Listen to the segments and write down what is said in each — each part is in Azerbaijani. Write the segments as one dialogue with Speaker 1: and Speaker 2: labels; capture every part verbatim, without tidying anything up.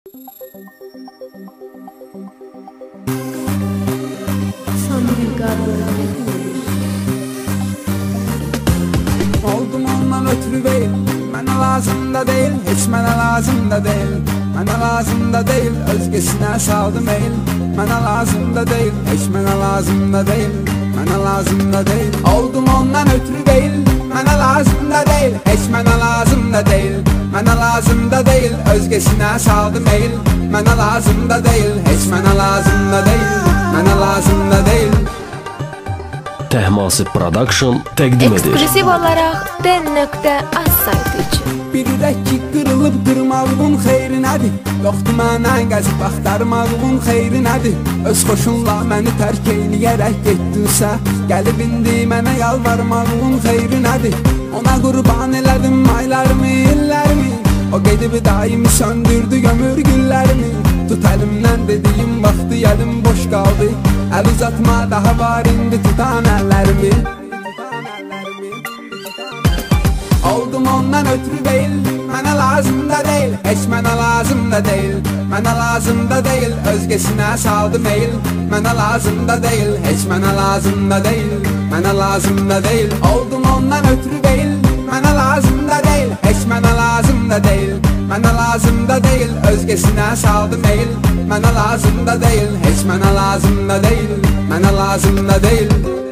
Speaker 1: Oldum ondan ötürü değil, mənə lazım da değil, heç mənə lazım da değil, mənə lazım da değil, özgesinə saldım el. Mənə lazım da değil, heç mənə lazım da değil, mənə lazım da değil. Oldum ondan ötürü değil, mənə lazım da değil, heç mənə lazım da değil, mənə lazım da değil, özgesinə saldım el. Mənə lazım da değil, heç mənə lazım da değil, mənə lazım da değil.
Speaker 2: Tehmasib Production təqdim edir.
Speaker 3: Ekskluziv olaraq D nöqtə az saytı üçün.
Speaker 1: Bir ürək ki qırılıb qırmağın xeyri nədir? Yoxdur mənə gəzib axtarmağın xeyri nədir? Öz xoşunla məni tərk eyləyərək getdinsə, gəlib indi mənə yalvarmağın xeyri nədir? Ona qurban elədim aylarımı, illərimi, o gedib daimi söndürdü gömür güllərimi. Tut əlimdən dediyim vaxtı əlim boş qaldı, əl uzatma daha var indi tutan əllərimi. Oldum ondan ötürü değil, mənə lazım da değil, heç mənə lazım da değil, mənə lazım da değil, özgesinə saldım el. Mənə lazım da değil, heç mənə lazım da değil, mənə lazım da değil. Oldum ondan ötürü değil, mənə lazım da değil, heç mənə lazım da değil, mənə lazım da değil, özgesinə saldım el. Mənə lazım da değil, heç mənə lazım da değil, mənə lazım da değil.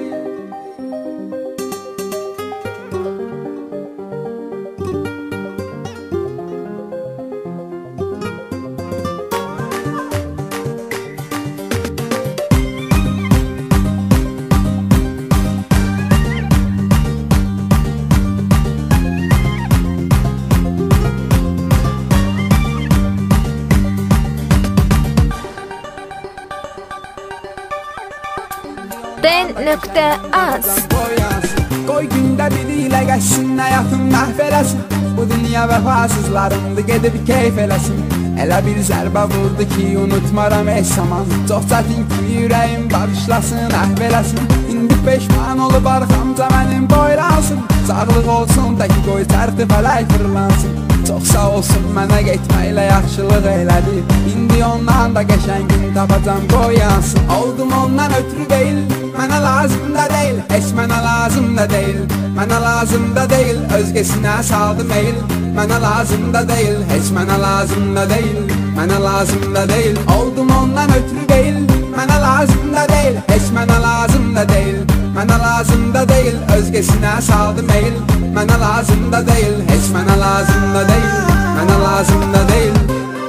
Speaker 3: D nöqtə az.
Speaker 1: Qoy gündə biri ilə qəşsin, həyatım məhv eləsin. Bu dünya vəfasızlarındır, gedib keyf eləsin. Elə bir zərbə vurdu ki, unutmaram heç zaman. Çox çətin ki, ürəyim bağışlasın, əhv eləsin. İndi peşman olub arxamca mənim boylansın. Sağlıq olsun da ki, qoy çərti fələk fırlansın. Çox sağ olsun mənə getməklə yaxşılıq elədi. İndi ondan da qəşəng gün tapacam, qoy yansın. Oldum ondan ötürü değil, mənə lazım da değil, heç mənə lazım da değil, mənə lazım da değil, özgesinə saldım el. Mənə lazım da değil, heç mənə lazım da değil, mənə lazım da değil. Oldum ondan ötürü değil, mənə lazım da değil, heç mənə lazım da değil, mənə lazım da değil, özgesinə saldım el. Mənə lazım da değil, heç mənə lazım da değil, mənə lazım da değil.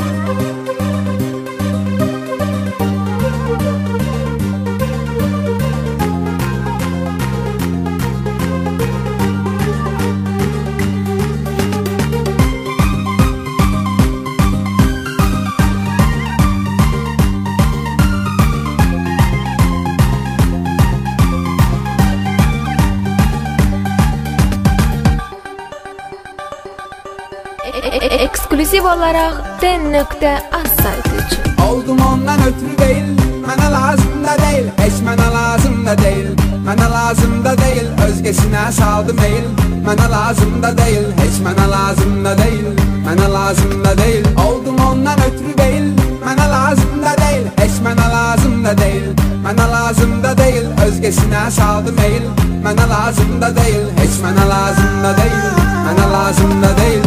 Speaker 3: Ekskluziv olaraq D nöqtə az saytı üçün.
Speaker 1: Oldum ondan ötürü değil, mənə lazım da değil, heç mənə lazım da değil, mənə lazım da değil, özgesinə saldım el. Mənə lazım da değil, heç mənə lazım da değil, mənə lazım da değil. Oldum ondan ötürü değil, mənə lazım da değil, heç mənə lazım da değil, mənə lazım da değil, özgesinə saldım el. Mənə lazım da değil, heç mənə lazım da değil, mənə lazım da değil.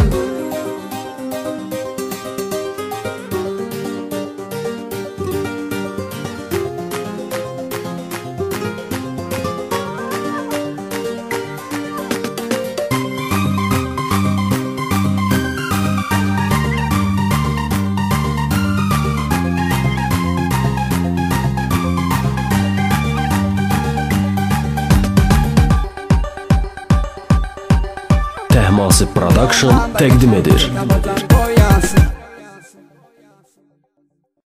Speaker 2: Tehmasib Production təqdim edir.